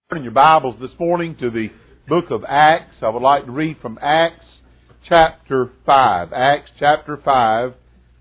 Turn your Bibles this morning to the book of Acts. I would like to read from Acts chapter 5. Acts chapter 5.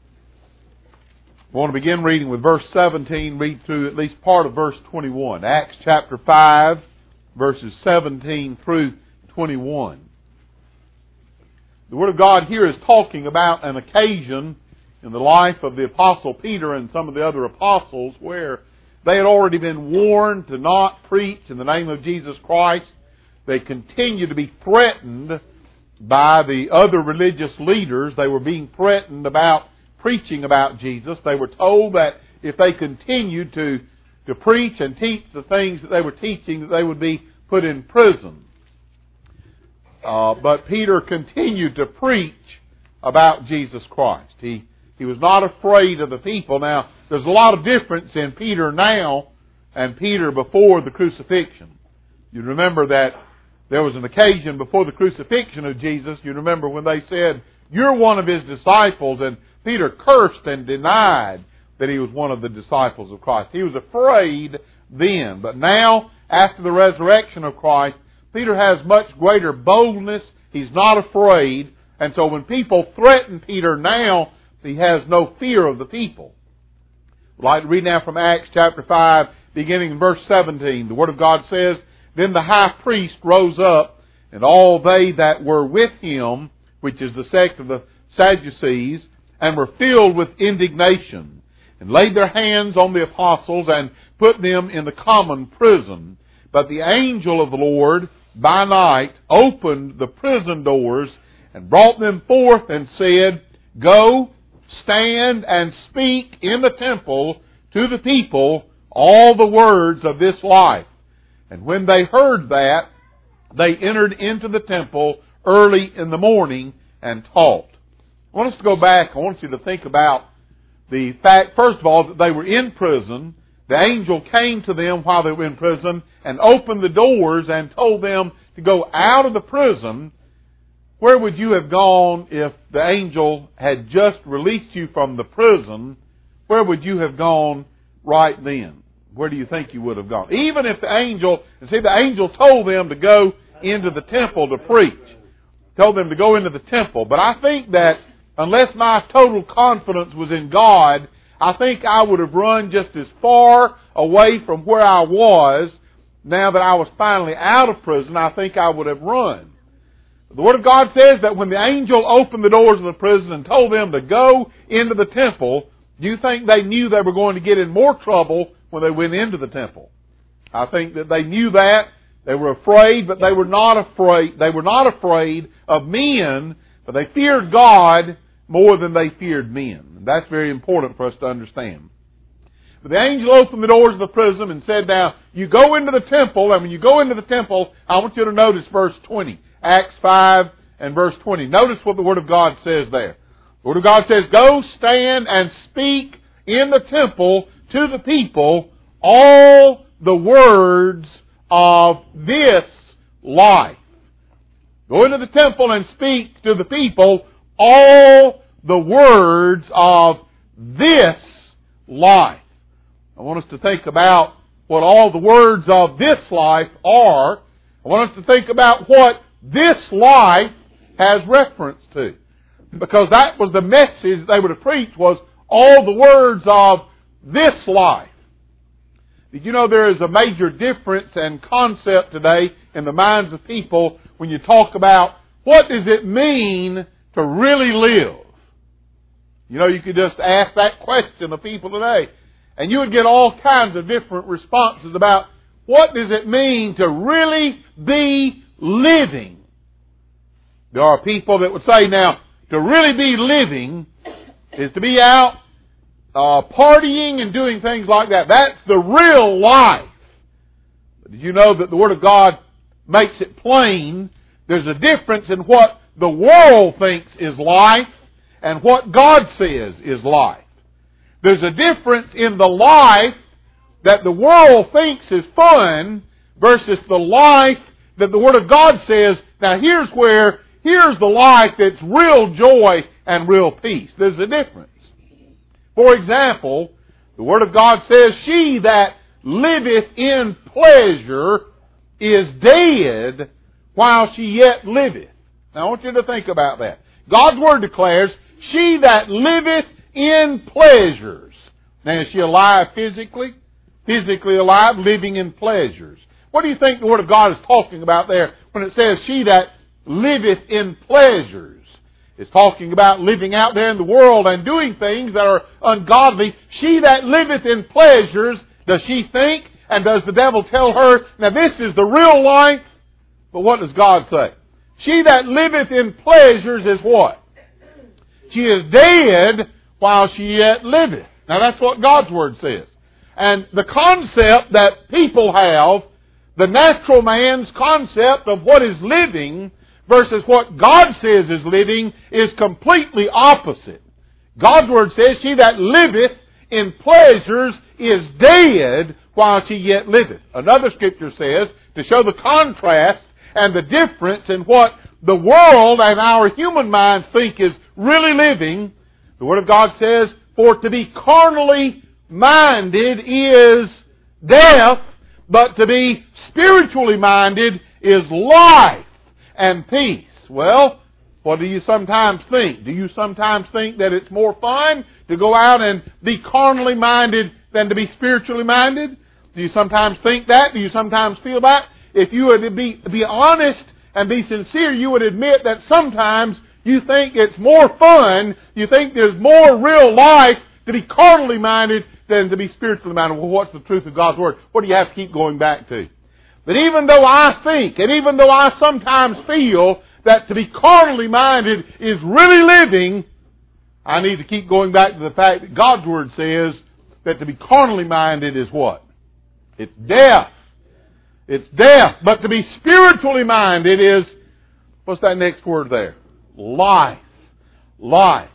I want to begin reading with verse 17, read through at least part of verse 21. Acts chapter 5, verses 17 through 21. The Word of God here is talking about an occasion in the life of the Apostle Peter and some of the other apostles where they had already been warned to not preach in the name of Jesus Christ. They continued to be threatened by the other religious leaders. They were being threatened about preaching about Jesus. They were told that if they continued to preach and teach the things that they were teaching, that they would be put in prison. But Peter continued to preach about Jesus Christ. He was not afraid of the people. Now, there's a lot of difference in Peter now and Peter before the crucifixion. You remember that there was an occasion before the crucifixion of Jesus. You remember when they said, "You're one of His disciples," and Peter cursed and denied that he was one of the disciples of Christ. He was afraid then. But now, after the resurrection of Christ, Peter has much greater boldness. He's not afraid. And so when people threaten Peter now, he has no fear of the people. I'd like to read now from Acts chapter 5, beginning in verse 17. The Word of God says, "Then the high priest rose up, and all they that were with him," which is the sect of the Sadducees, "and were filled with indignation, and laid their hands on the apostles, and put them in the common prison. But the angel of the Lord by night opened the prison doors, and brought them forth, and said, Go, stand and speak in the temple to the people all the words of this life. And when they heard that, they entered into the temple early in the morning and taught." I want us to go back. I want you to think about the fact, first of all, that they were in prison. The angel came to them while they were in prison and opened the doors and told them to go out of the prison. Where would you have gone if the angel had just released you from the prison? Where would you have gone right then? Where do you think you would have gone? Even if the angel told them to go into the temple to preach. Told them to go into the temple. But I think that unless my total confidence was in God, I think I would have run just as far away from where I was. Now that I was finally out of prison, I think I would have run. The Word of God says that when the angel opened the doors of the prison and told them to go into the temple, do you think they knew they were going to get in more trouble when they went into the temple? I think that they knew that. They were afraid, but they were not afraid. They were not afraid of men, but they feared God more than they feared men. And that's very important for us to understand. But the angel opened the doors of the prison and said, "Now, you go into the temple," and when you go into the temple, I want you to notice verse 20. Acts 5 and verse 20. Notice what the Word of God says there. The Word of God says, "Go stand and speak in the temple to the people all the words of this life." Go into the temple and speak to the people all the words of this life. I want us to think about what all the words of this life are. I want us to think about what this life has reference to. Because that was the message they would have preached, was all the words of this life. Did you know there is a major difference and concept today in the minds of people when you talk about what does it mean to really live? You know, you could just ask that question of people today, and you would get all kinds of different responses about what does it mean to really be living. There are people that would say, now, to really be living is to be out partying and doing things like that. That's the real life. But did you know that the Word of God makes it plain? There's a difference in what the world thinks is life and what God says is life. There's a difference in the life that the world thinks is fun versus the life that the Word of God says, now here's the life that's real joy and real peace. There's a difference. For example, the Word of God says, "She that liveth in pleasure is dead while she yet liveth. Now I want you to think about that. God's Word declares, she that liveth in pleasures. Now is she alive physically? Physically alive, living in pleasures. What do you think the Word of God is talking about there when it says, she that liveth in pleasures? It's talking about living out there in the world and doing things that are ungodly. She that liveth in pleasures, does she think? And does the devil tell her, now this is the real life? But what does God say? She that liveth in pleasures is what? She is dead while she yet liveth. Now that's what God's Word says. And the concept that people have, the natural man's concept of what is living versus what God says is living, is completely opposite. God's Word says, she that liveth in pleasures is dead while she yet liveth. Another Scripture says, to show the contrast and the difference in what the world and our human minds think is really living, the Word of God says, for to be carnally minded is death, but to be spiritually minded is life and peace. Well, what do you sometimes think? Do you sometimes think that it's more fun to go out and be carnally minded than to be spiritually minded? Do you sometimes think that? Do you sometimes feel that? If you would be honest and be sincere, you would admit that sometimes you think it's more fun, you think there's more real life to be carnally minded than to be spiritually minded. Well, what's the truth of God's Word? What do you have to keep going back to? But even though I think, and even though I sometimes feel that to be carnally minded is really living, I need to keep going back to the fact that God's Word says that to be carnally minded is what? It's death. It's death. But to be spiritually minded is, what's that next word there? Life. Life.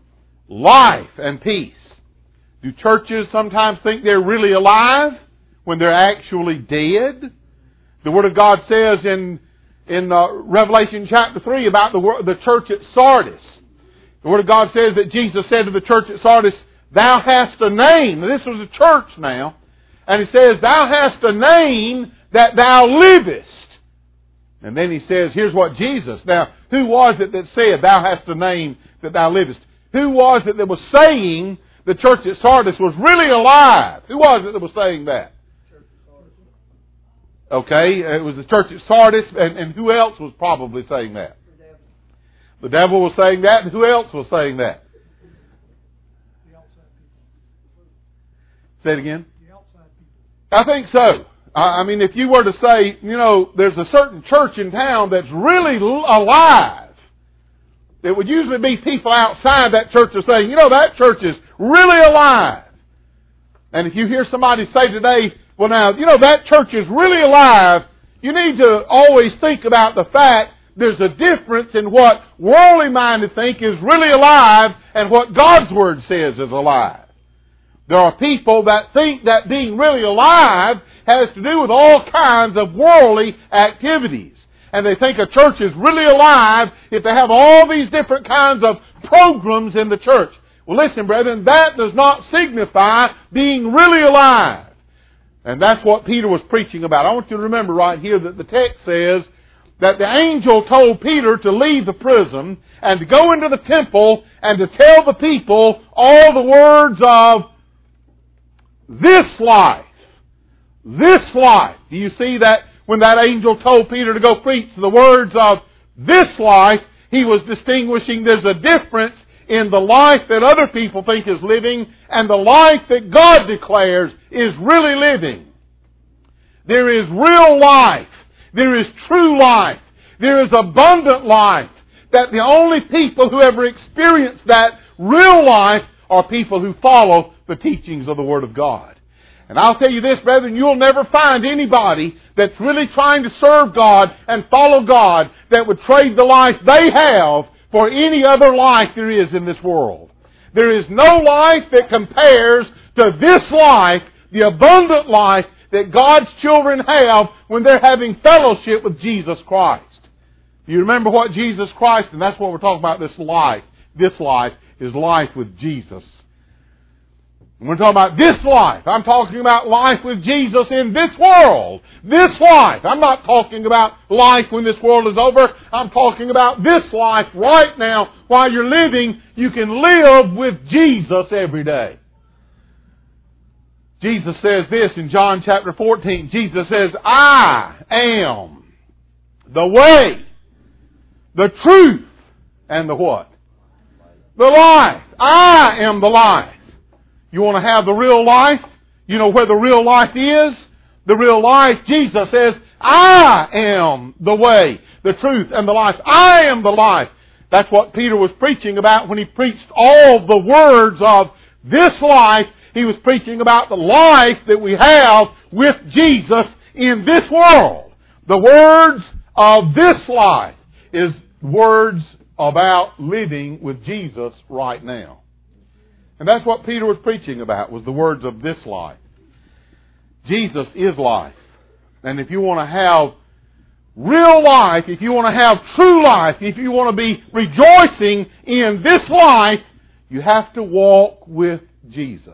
Life and peace. Do churches sometimes think they're really alive when they're actually dead? The Word of God says in Revelation chapter 3 about the church at Sardis. The Word of God says that Jesus said to the church at Sardis, thou hast a name. Now, this was a church now. And He says, thou hast a name that thou livest. And then He says, here's what Jesus. Now, who was it that said, thou hast a name that thou livest? Who was it that was saying the church at Sardis was really alive? Who was it that was saying that? Okay, it was the church at Sardis, and who else was probably saying that? The devil was saying that, and who else was saying that? Say it again. I think so. I mean, if you were to say, there's a certain church in town that's really alive, it would usually be people outside that church are saying, that church is really alive. And if you hear somebody say today, well now, that church is really alive, you need to always think about the fact there's a difference in what worldly minded think is really alive and what God's Word says is alive. There are people that think that being really alive has to do with all kinds of worldly activities. And they think a church is really alive if they have all these different kinds of programs in the church. Well, listen, brethren, that does not signify being really alive. And that's what Peter was preaching about. I want you to remember right here that the text says that the angel told Peter to leave the prison and to go into the temple and to tell the people all the words of this life. This life. Do you see that when that angel told Peter to go preach the words of this life, he was distinguishing there's a difference in the life that other people think is living and the life that God declares is really living. There is real life. There is true life. There is abundant life. That the only people who ever experience that real life are people who follow the teachings of the Word of God. And I'll tell you this, brethren, you'll never find anybody that's really trying to serve God and follow God that would trade the life they have for any other life there is in this world. There is no life that compares to this life, the abundant life that God's children have when they're having fellowship with Jesus Christ. You remember what Jesus Christ, and that's what we're talking about, this life. This life is life with Jesus. We're talking about this life. I'm talking about life with Jesus in this world. This life. I'm not talking about life when this world is over. I'm talking about this life right now. While you're living, you can live with Jesus every day. Jesus says this in John chapter 14. Jesus says, I am the way, the truth, and the what? The life. I am the life. You want to have the real life? You know where the real life is? The real life, Jesus says, I am the way, the truth, and the life. I am the life. That's what Peter was preaching about when he preached all the words of this life. He was preaching about the life that we have with Jesus in this world. The words of this life is words about living with Jesus right now. And that's what Peter was preaching about, was the words of this life. Jesus is life. And if you want to have real life, if you want to have true life, if you want to be rejoicing in this life, you have to walk with Jesus.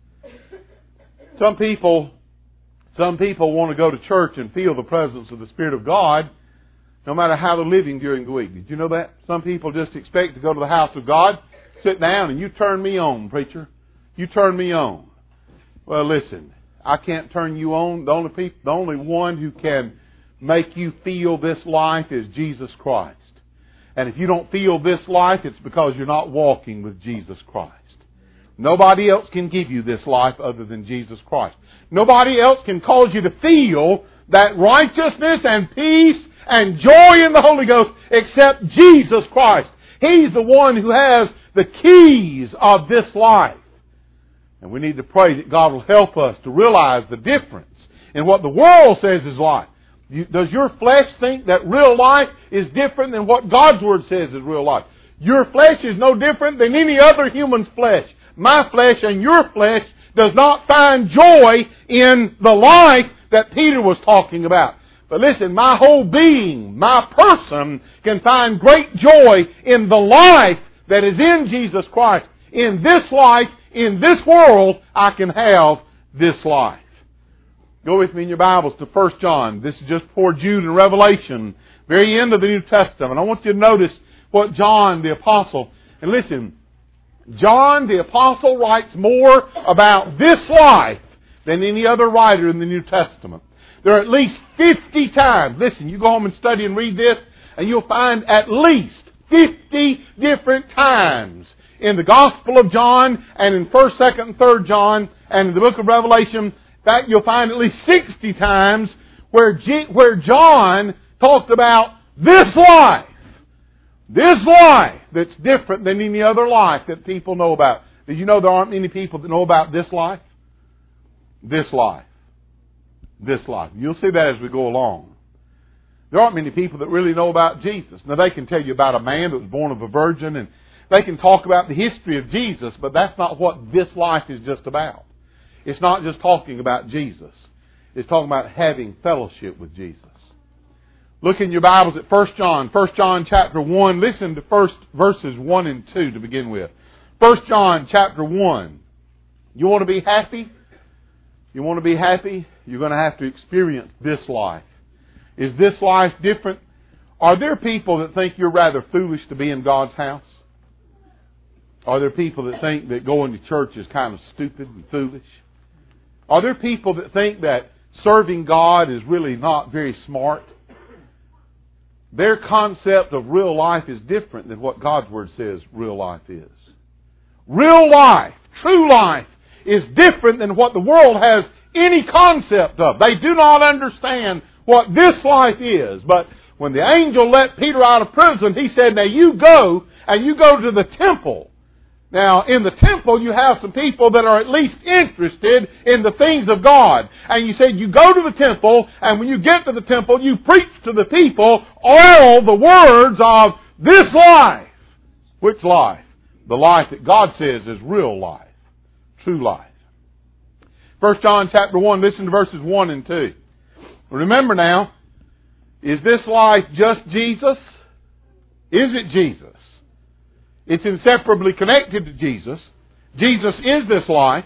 Some people want to go to church and feel the presence of the Spirit of God no matter how they're living during the week. Did you know that? Some people just expect to go to the house of God, sit down, and you turn me on, preacher. You turn me on. Well, listen, I can't turn you on. The only one who can make you feel this life is Jesus Christ. And if you don't feel this life, it's because you're not walking with Jesus Christ. Nobody else can give you this life other than Jesus Christ. Nobody else can cause you to feel that righteousness and peace and joy in the Holy Ghost except Jesus Christ. He's the one who has the keys of this life. And we need to pray that God will help us to realize the difference in what the world says is life. Does your flesh think that real life is different than what God's Word says is real life? Your flesh is no different than any other human's flesh. My flesh and your flesh does not find joy in the life that Peter was talking about. But listen, my whole being, my person, can find great joy in the life that is in Jesus Christ. In this life, in this world, I can have this life. Go with me in your Bibles to 1 John. This is just before Jude and Revelation, very end of the New Testament. I want you to notice what John the Apostle, and listen, John the Apostle writes more about this life than any other writer in the New Testament. There are at least 50 times. Listen, you go home and study and read this, and you'll find at least 50 different times in the Gospel of John and in 1st, 2nd, and 3rd John and in the book of Revelation. In fact, you'll find at least 60 times where John talked about this life. This life that's different than any other life that people know about. Did you know there aren't many people that know about this life? This life. This life. You'll see that as we go along. There aren't many people that really know about Jesus. Now, they can tell you about a man that was born of a virgin, and they can talk about the history of Jesus, but that's not what this life is just about. It's not just talking about Jesus. It's talking about having fellowship with Jesus. Look in your Bibles at 1 John. 1 John chapter 1. Listen to first verses 1 and 2 to begin with. 1 John chapter 1. You want to be happy? You want to be happy? You're going to have to experience this life. Is this life different? Are there people that think you're rather foolish to be in God's house? Are there people that think that going to church is kind of stupid and foolish? Are there people that think that serving God is really not very smart? Their concept of real life is different than what God's Word says real life is. Real life, true life, is different than what the world has any concept of. They do not understand what this life is. But when the angel let Peter out of prison, he said, now you go, and you go to the temple. Now, in the temple, you have some people that are at least interested in the things of God. And you said, you go to the temple, and when you get to the temple, you preach to the people all the words of this life. Which life? The life that God says is real life. True life. 1 John chapter 1, listen to verses 1 and 2. Remember now, is this life just Jesus? Is it Jesus? It's inseparably connected to Jesus. Jesus is this life.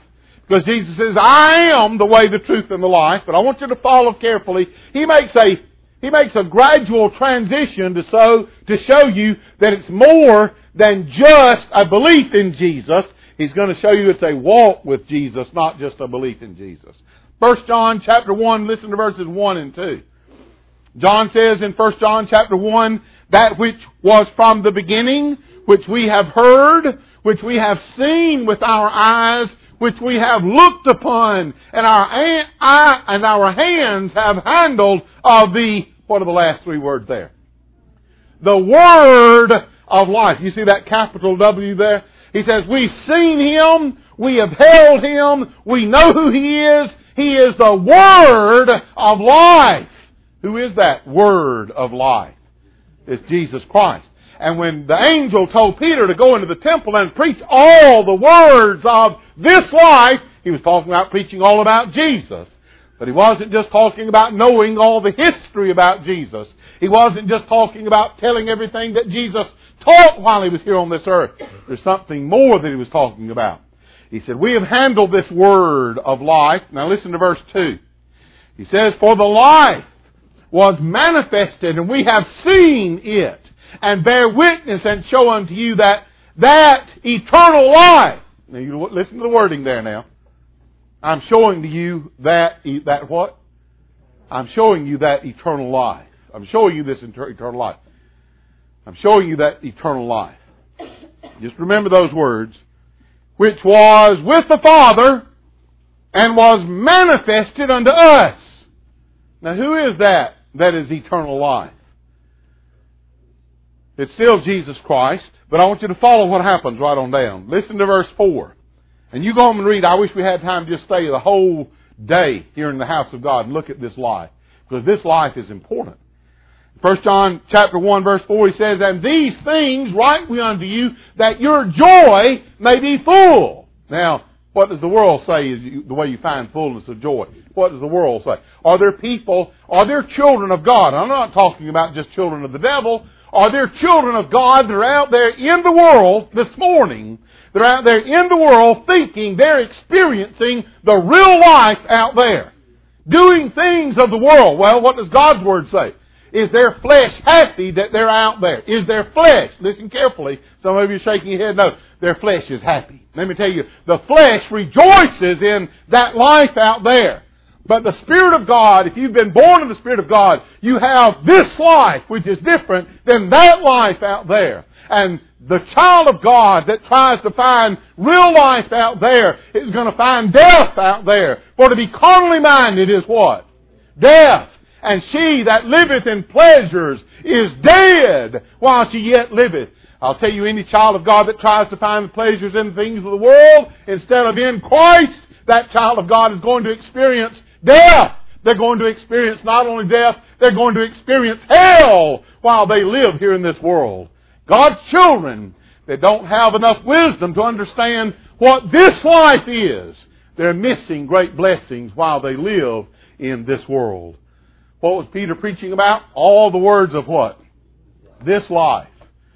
Because Jesus says, I am the way, the truth, and the life. But I want you to follow carefully. He makes a gradual transition to show you that it's more than just a belief in Jesus. He's going to show you it's a walk with Jesus, not just a belief in Jesus. 1 John chapter 1, listen to verses 1 and 2. John says in 1 John chapter 1, that which was from the beginning, which we have heard, which we have seen with our eyes, which we have looked upon, and our hands have handled of the, what are the last three words there? The Word of life. You see that capital W there? He says, we've seen Him, we have held Him, we know who He is. He is the Word of life. Who is that Word of life? It's Jesus Christ. And when the angel told Peter to go into the temple and preach all the words of this life, he was talking about preaching all about Jesus. But he wasn't just talking about knowing all the history about Jesus. He wasn't just talking about telling everything that Jesus taught while He was here on this earth. There's something more that He was talking about. He said, we have handled this Word of life. Now listen to verse 2. He says, for the life was manifested, and we have seen it, and bear witness and show unto you that eternal life. Now you listen to the wording there now. I'm showing to you that what? I'm showing you that eternal life. I'm showing you this eternal life. I'm showing you that eternal life. Just remember those words. Which was with the Father and was manifested unto us. Now who is that is eternal life? It's still Jesus Christ, but I want you to follow what happens right on down. Listen to verse 4. And you go home and read. I wish we had time to just stay the whole day here in the house of God and look at this life. Because this life is important. 1 John chapter 1 verse 4, he says, and these things write we unto you, that your joy may be full. Now, what does the world say is the way you find fullness of joy? What does the world say? Are there children of God? I'm not talking about just children of the devil. Are there children of God that are out there in the world this morning? They're out there in the world thinking they're experiencing the real life out there. Doing things of the world. Well, what does God's Word say? Is their flesh happy that they're out there? Is their flesh, listen carefully, some of you are shaking your head, no, their flesh is happy. Let me tell you, the flesh rejoices in that life out there. But the Spirit of God, if you've been born of the Spirit of God, you have this life, which is different than that life out there. And the child of God that tries to find real life out there is going to find death out there. For to be carnally minded is what? Death. And she that liveth in pleasures is dead while she yet liveth. I'll tell you, any child of God that tries to find the pleasures in the things of the world instead of in Christ, that child of God is going to experience death. They're going to experience not only death, they're going to experience hell while they live here in this world. God's children that don't have enough wisdom to understand what this life is, they're missing great blessings while they live in this world. What was Peter preaching about? All the words of what? This life.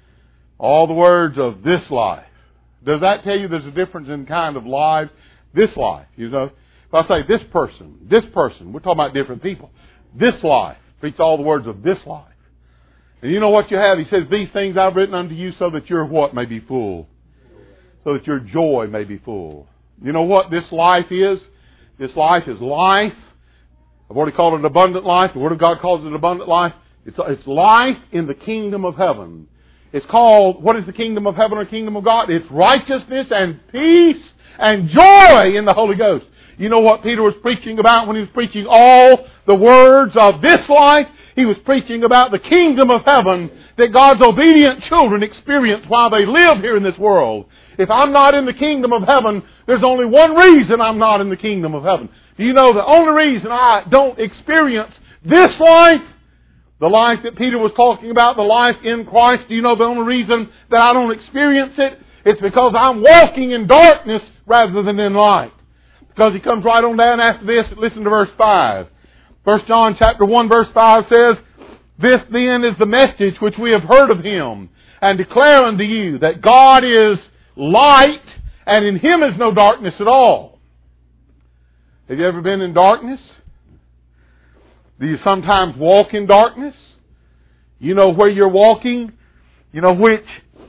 All the words of this life. Does that tell you there's a difference in kind of lives? This life, you know. If I say this person, we're talking about different people. This life. Preach all the words of this life. And you know what you have? He says, these things I've written unto you so that your what may be full. So that your joy may be full. You know what this life is? This life is life. I've already called it an abundant life. The Word of God calls it an abundant life. It's life in the kingdom of heaven. It's called, what is the kingdom of heaven or kingdom of God? It's righteousness and peace and joy in the Holy Ghost. You know what Peter was preaching about when he was preaching all the words of this life? He was preaching about the kingdom of heaven that God's obedient children experience while they live here in this world. If I'm not in the kingdom of heaven, there's only one reason I'm not in the kingdom of heaven. Do you know the only reason I don't experience this life, the life that Peter was talking about, the life in Christ, do you know the only reason that I don't experience it? It's because I'm walking in darkness rather than in light. Because he comes right on down after this. Listen to verse 5. 1 John chapter 1 verse 5 says, this then is the message which we have heard of Him, and declare unto you that God is light, and in Him is no darkness at all. Have you ever been in darkness? Do you sometimes walk in darkness? You know where you're walking? You know which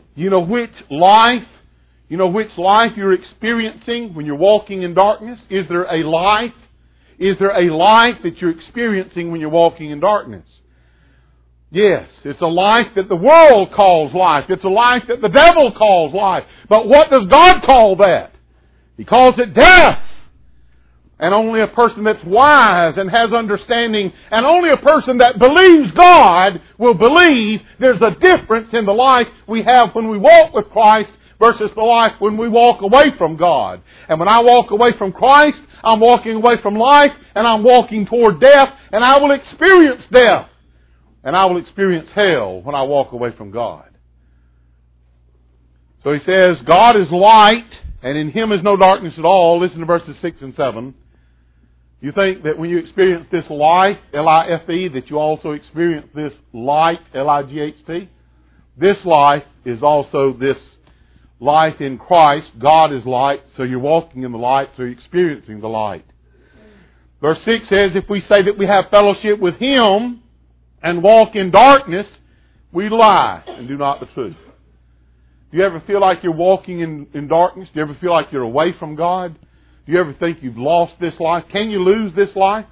life you're experiencing when you're walking in darkness? Is there a life? Is there a life that you're experiencing when you're walking in darkness? Yes, it's a life that the world calls life. It's a life that the devil calls life. But what does God call that? He calls it death. And only a person that's wise and has understanding, and only a person that believes God will believe there's a difference in the life we have when we walk with Christ versus the life when we walk away from God. And when I walk away from Christ, I'm walking away from life, and I'm walking toward death, and I will experience death. And I will experience hell when I walk away from God. So he says, God is light, and in Him is no darkness at all. Listen to verses 6 and 7. You think that when you experience this life, L-I-F-E, that you also experience this light, L-I-G-H-T? This life is also this life in Christ. God is light, so you're walking in the light, so you're experiencing the light. Verse 6 says, if we say that we have fellowship with Him and walk in darkness, we lie and do not the truth. Do you ever feel like you're walking in darkness? Do you ever feel like you're away from God? Do you ever think you've lost this life? Can you lose this life?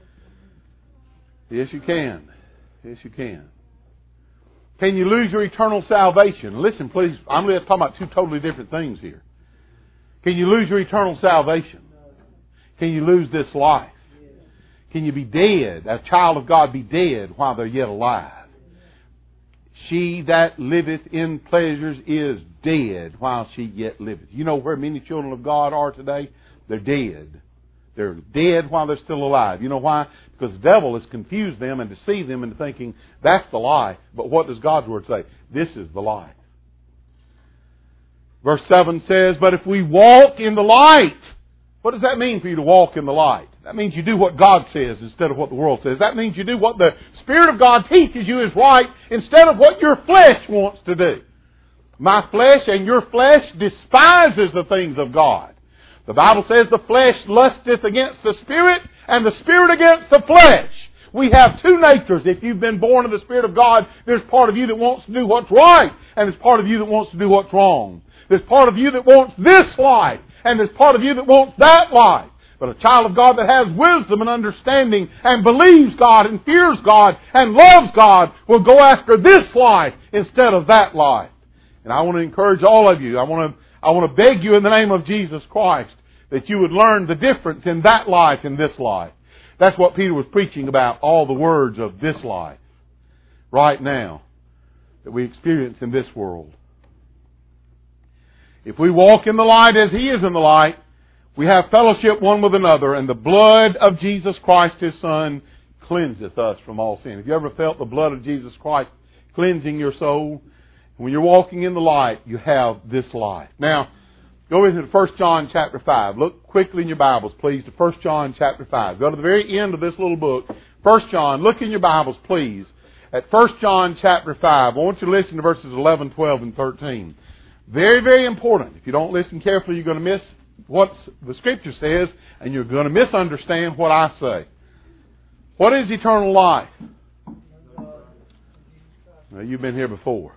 Yes, you can. Yes, you can. Can you lose your eternal salvation? Listen, please, I'm talking about two totally different things here. Can you lose your eternal salvation? Can you lose this life? Can you be dead, a child of God be dead while they're yet alive? She that liveth in pleasures is dead while she yet liveth. You know where many children of God are today? They're dead. They're dead while they're still alive. You know why? Because the devil has confused them and deceived them into thinking that's the lie. But what does God's Word say? This is the lie. Verse 7 says, but if we walk in the light, what does that mean for you to walk in the light? That means you do what God says instead of what the world says. That means you do what the Spirit of God teaches you is right instead of what your flesh wants to do. My flesh and your flesh despises the things of God. The Bible says the flesh lusteth against the Spirit and the Spirit against the flesh. We have two natures. If you've been born of the Spirit of God, there's part of you that wants to do what's right, and there's part of you that wants to do what's wrong. There's part of you that wants this life, and there's part of you that wants that life. But a child of God that has wisdom and understanding and believes God and fears God and loves God will go after this life instead of that life. And I want to encourage all of you. I want to beg you in the name of Jesus Christ that you would learn the difference in that life and this life. That's what Peter was preaching about, all the words of this life right now that we experience in this world. If we walk in the light as He is in the light, we have fellowship one with another, and the blood of Jesus Christ, His Son, cleanseth us from all sin. Have you ever felt the blood of Jesus Christ cleansing your soul? When you're walking in the light, you have this life. Now, go into 1 John chapter 5. Look quickly in your Bibles, please, to 1 John chapter 5. Go to the very end of this little book. 1 John, look in your Bibles, please, at 1 John chapter 5. I want you to listen to verses 11, 12, and 13. Very, very important. If you don't listen carefully, you're going to miss what the Scripture says, and you're going to misunderstand what I say. What is eternal life? Well, you've been here before.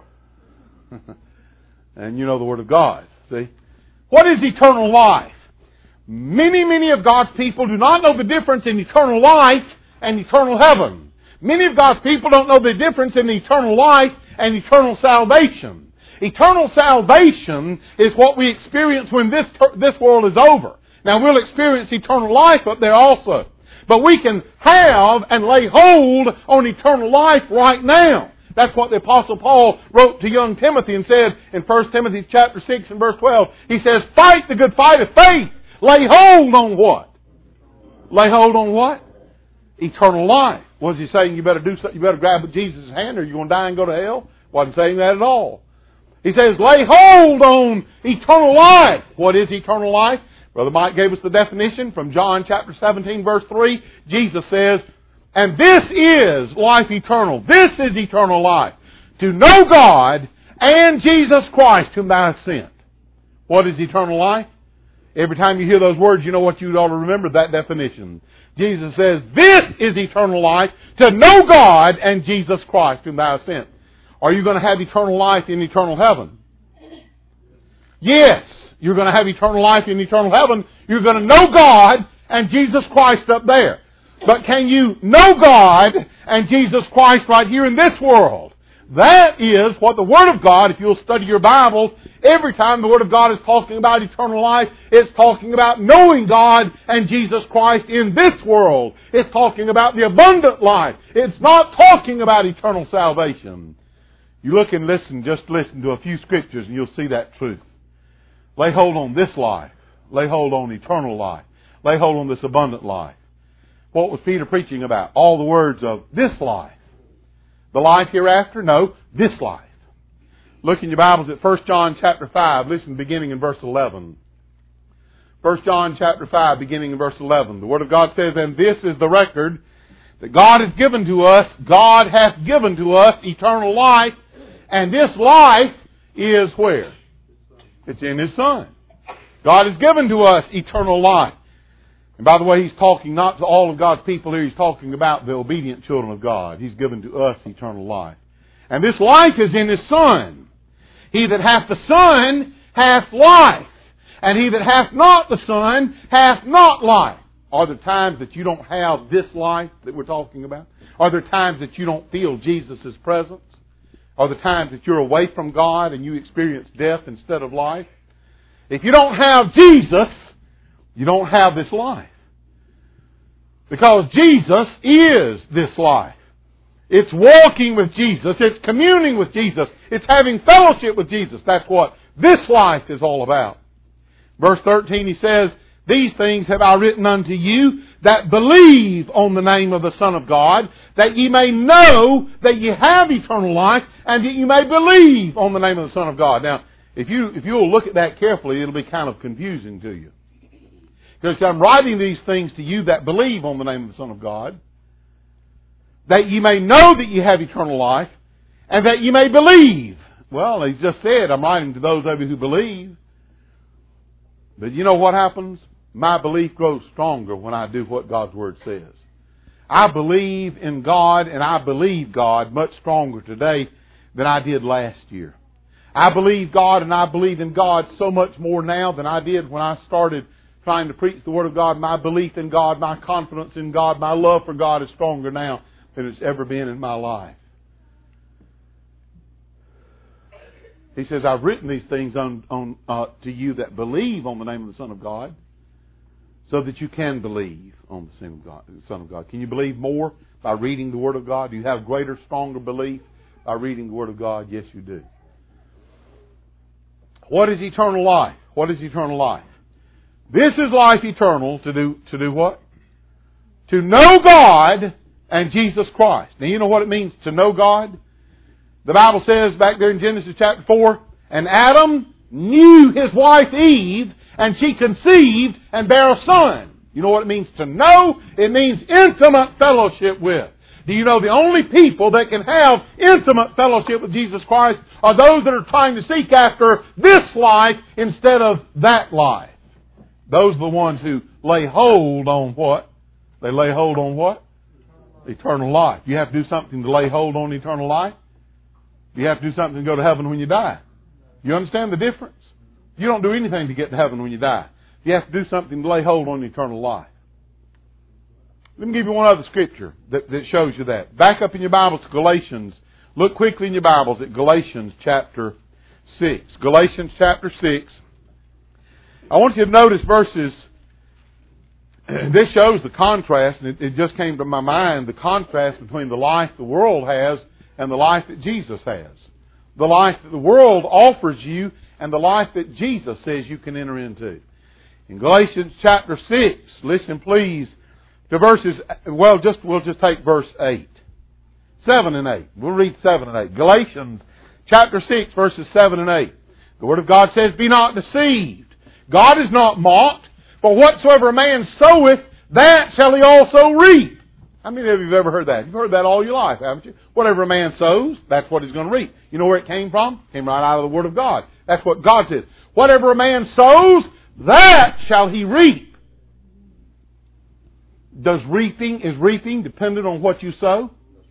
And you know the Word of God. See? What is eternal life? Many of God's people do not know the difference in eternal life and eternal heaven. Many of God's people don't know the difference in eternal life and eternal salvation. Eternal salvation is what we experience when this world is over. Now we'll experience eternal life up there also. But we can have and lay hold on eternal life right now. That's what the Apostle Paul wrote to young Timothy and said in 1 Timothy chapter 6 and verse 12. He says, fight the good fight of faith. Lay hold on what? Lay hold on what? Eternal life. Was he saying you better do something? You better grab Jesus' hand or you're going to die and go to hell? Wasn't saying that at all. He says, lay hold on eternal life. What is eternal life? Brother Mike gave us the definition from John chapter 17 verse 3. Jesus says, and this is life eternal. This is eternal life. To know God and Jesus Christ whom thou hast sent. What is eternal life? Every time you hear those words, you know what you ought to remember, that definition. Jesus says, this is eternal life, to know God and Jesus Christ whom thou hast sent. Are you going to have eternal life in eternal heaven? Yes, you're going to have eternal life in eternal heaven. You're going to know God and Jesus Christ up there. But can you know God and Jesus Christ right here in this world? That is what the Word of God, if you'll study your Bibles, every time the Word of God is talking about eternal life, it's talking about knowing God and Jesus Christ in this world. It's talking about the abundant life. It's not talking about eternal salvation. You look and listen, just listen to a few scriptures and you'll see that truth. Lay hold on this life. Lay hold on eternal life. Lay hold on this abundant life. What was Peter preaching about? All the words of this life. The life hereafter? No, this life. Look in your Bibles at 1 John chapter 5. Listen, beginning in verse 11. 1 John chapter 5, beginning in verse 11. The Word of God says, and this is the record that God has given to us. God hath given to us eternal life. And this life is where? It's in His Son. God has given to us eternal life. And by the way, He's talking not to all of God's people here. He's talking about the obedient children of God. He's given to us eternal life. And this life is in His Son. He that hath the Son hath life. And he that hath not the Son hath not life. Are there times that you don't have this life that we're talking about? Are there times that you don't feel Jesus' presence? Are there times that you're away from God and you experience death instead of life? If you don't have Jesus, you don't have this life. Because Jesus is this life. It's walking with Jesus. It's communing with Jesus. It's having fellowship with Jesus. That's what this life is all about. Verse 13, he says, these things have I written unto you that believe on the name of the Son of God, that ye may know that ye have eternal life, and that ye may believe on the name of the Son of God. Now, if you'll look at that carefully, it'll be kind of confusing to you. Because I'm writing these things to you that believe on the name of the Son of God, that ye may know that ye have eternal life, and that ye may believe. Well, He's just said, I'm writing to those of you who believe. But you know what happens? My belief grows stronger when I do what God's Word says. I believe in God, and I believe God much stronger today than I did last year. I believe God, and I believe in God so much more now than I did when I started trying to preach the Word of God. My belief in God, my confidence in God, my love for God is stronger now than it's ever been in my life. He says, I've written these things to you that believe on the name of the Son of God, so that you can believe on the Son of God. Can you believe more by reading the Word of God? Do you have greater, stronger belief by reading the Word of God? Yes, you do. What is eternal life? What is eternal life? This is life eternal to do what? To know God and Jesus Christ. Now you know what it means to know God? The Bible says back there in Genesis chapter 4, and Adam knew his wife Eve, and she conceived and bare a son. You know what it means to know? It means intimate fellowship with. Do you know the only people that can have intimate fellowship with Jesus Christ are those that are trying to seek after this life instead of that life? Those are the ones who lay hold on what? They lay hold on what? Eternal life. You have to do something to lay hold on eternal life. You have to do something to go to heaven when you die. You understand the difference? You don't do anything to get to heaven when you die. You have to do something to lay hold on eternal life. Let me give you one other scripture that shows you that. Back up in your Bible to Galatians. Look quickly in your Bibles at Galatians chapter 6. Galatians chapter 6. I want you to notice verses. This shows the contrast, and it just came to my mind, the contrast between the life the world has and the life that Jesus has. The life that the world offers you and the life that Jesus says you can enter into. In Galatians chapter 6, listen please to verses, we'll just take verse 8. 7 and 8. We'll read 7 and 8. Galatians chapter 6, verses 7 and 8. The Word of God says, be not deceived. God is not mocked, for whatsoever a man soweth, that shall he also reap. How many of you have ever heard that? You've heard that all your life, haven't you? Whatever a man sows, that's what he's going to reap. You know where it came from? It came right out of the Word of God. That's what God says. Whatever a man sows, that shall he reap. Is reaping dependent on what you sow?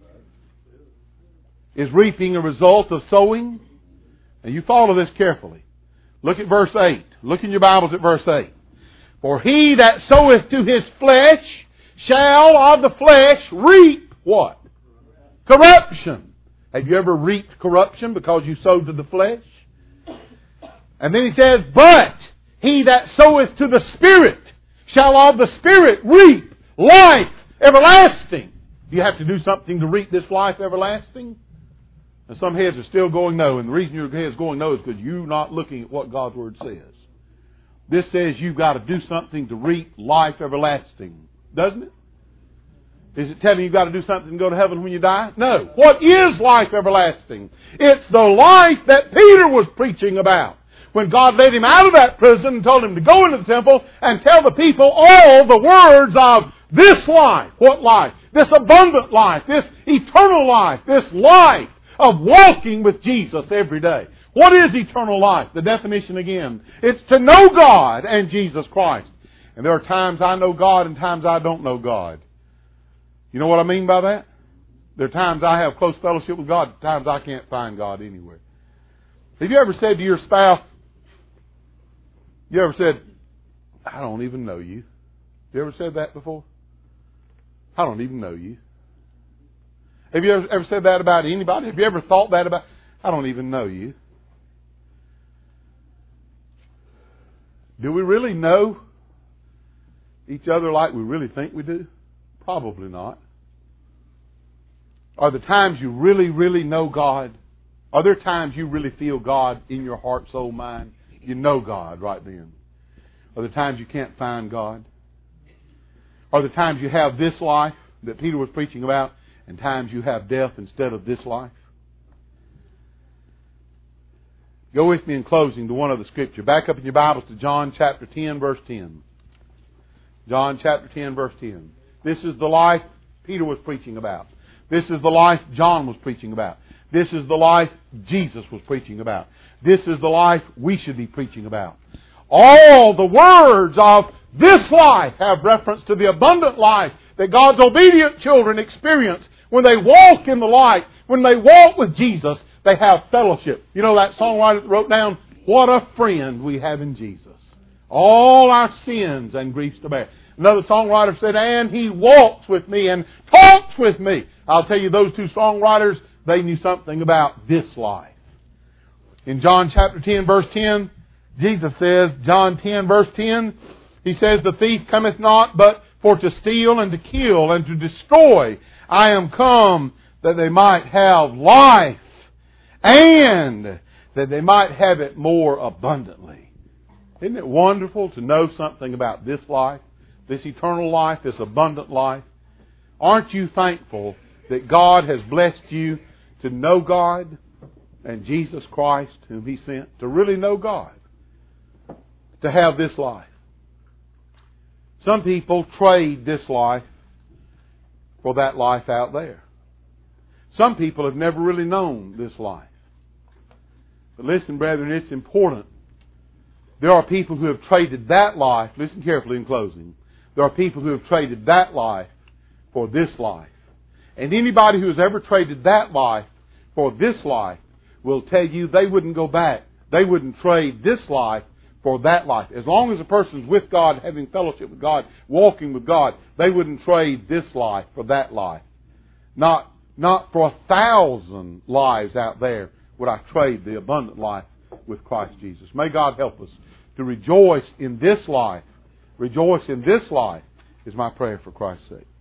Is reaping a result of sowing? And you follow this carefully. Look at verse 8. Look in your Bibles at verse 8. For he that soweth to his flesh shall of the flesh reap what? Corruption. Have you ever reaped corruption because you sowed to the flesh? And then he says, but he that soweth to the Spirit shall of the Spirit reap life everlasting. Do you have to do something to reap this life everlasting? And some heads are still going no. And the reason your head's going no is because you're not looking at what God's Word says. This says you've got to do something to reap life everlasting. Doesn't it? Is it telling you you've got to do something to go to heaven when you die? No. What is life everlasting? It's the life that Peter was preaching about. When God led him out of that prison and told him to go into the temple and tell the people all the words of this life. What life? This abundant life. This eternal life. This life of walking with Jesus every day. What is eternal life? The definition again. It's to know God and Jesus Christ. And there are times I know God and times I don't know God. You know what I mean by that? There are times I have close fellowship with God, times I can't find God anywhere. Have you ever said to your spouse, you ever said, I don't even know you? You ever said that before? I don't even know you. Have you ever said that about anybody? Have you ever thought that about, I don't even know you? Do we really know each other like we really think we do? Probably not. Are there times you really, really know God? Are there times you really feel God in your heart, soul, mind? You know God right then. Are there times you can't find God? Are there times you have this life that Peter was preaching about and times you have death instead of this life? Go with me in closing to one other scripture. Back up in your Bibles to John chapter 10, verse 10. John chapter 10, verse 10. This is the life Peter was preaching about. This is the life John was preaching about. This is the life Jesus was preaching about. This is the life we should be preaching about. All the words of this life have reference to the abundant life that God's obedient children experience when they walk in the light, when they walk with Jesus. They have fellowship. You know that songwriter that wrote down, what a friend we have in Jesus. All our sins and griefs to bear. Another songwriter said, and He walks with me and talks with me. I'll tell you, those two songwriters, they knew something about this life. In John chapter 10, verse 10, Jesus says, John 10, verse 10, He says, the thief cometh not but for to steal and to kill and to destroy. I am come that they might have life, and that they might have it more abundantly. Isn't it wonderful to know something about this life, this eternal life, this abundant life? Aren't you thankful that God has blessed you to know God and Jesus Christ whom He sent, to really know God, to have this life? Some people trade this life for that life out there. Some people have never really known this life. But listen, brethren, it's important. There are people who have traded that life. Listen carefully in closing. There are people who have traded that life for this life. And anybody who has ever traded that life for this life will tell you they wouldn't go back. They wouldn't trade this life for that life. As long as a person's with God, having fellowship with God, walking with God, they wouldn't trade this life for that life. Not for 1,000 lives out there would I trade the abundant life with Christ Jesus. May God help us to rejoice in this life. Rejoice in this life is my prayer for Christ's sake.